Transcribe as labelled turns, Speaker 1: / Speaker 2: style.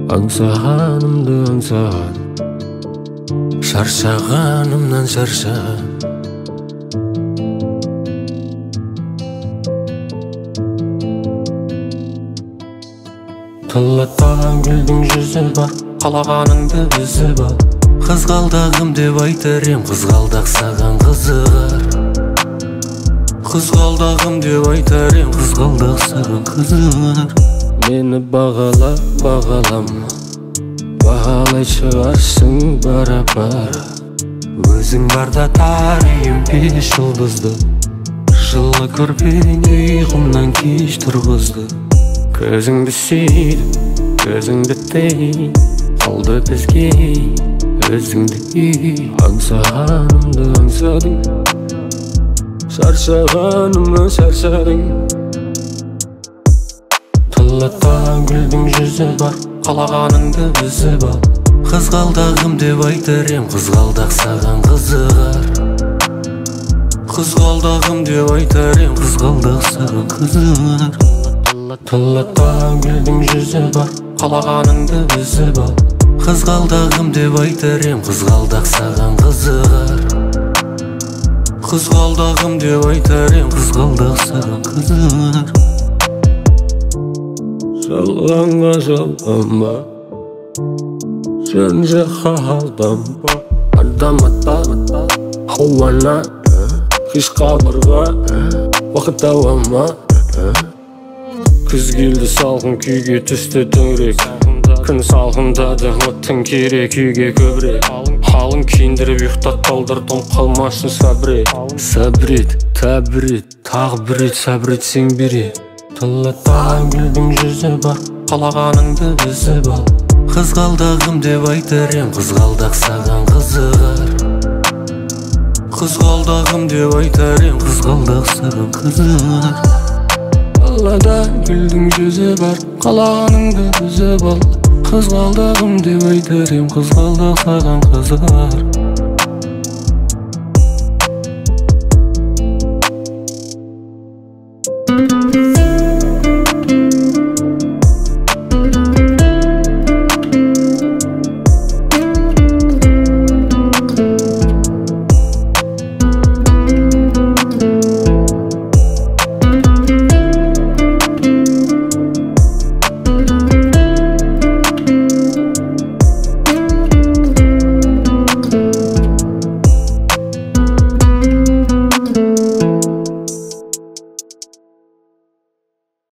Speaker 1: Аңсағанымды аңсаған, шаршағанымнан шаршаған. Тылатпаған гүлдің жүзі бар, қалағаныңды үзіп ал. Қызғалдағым деп айтар ем, қызғалдақ саған қызығар. Қызғалдағым деп айтар ем, қызғалдақ саған қызығар. Мені бағала, бағалама, бағалай шығарсың бара-бара. Өзің барда тарихым бес жұлдызды, жылы көрпең ұйқымнан кеш тұрғызды. Көзіңді сүйдім, көзіңді тей, қалды бізге өзіңді үй. Аңсағанымды аңсадың, шаршағанымды шаршадың. Тылатпаған гүлдің жүзі бар, қалағаныңды үзіп ал. Қызғалдағым деп айтар ем, қызғалдақ саған қызығар. Қызғалдағым деп айтар ем, қызғалдақ саған қызығар. Тылатпаған гүлдің жүзі бар, қалағаныңды үзіп ал. Қызғалдағым деп айтар ем, қызғалдақ саған қызығар. Қызғалдағым деп айтар ем, қызғалдақ саған қызығар. Жалғанға жалғанба, жан жаққа алданба. Адамата ауана, қиш қабырға, уақыт ауама. Күз келді салқын күйге түсті төңірек, күн салқындады оттың керек күйге көбірек. Қалың киіндіріп ұйықтатпалдар том қалмасын сабрет. Сабрет, тәбірет, тағы бір рет сабретсең берет. Тылатпаған гүлдің жүзі бар, қалағаныңды үзіп ал. Қызғалдағым деп айтар ем, қызғалдақ саған қызығар. Қызғалдағым деп айтар ем, қызғалдақ саған қызығар. Қалада гүлдің жүзі бар, қалағаныңды үзіп ал. Қызғалдағым деп айтар ем, қызғалдақ саған қызығар.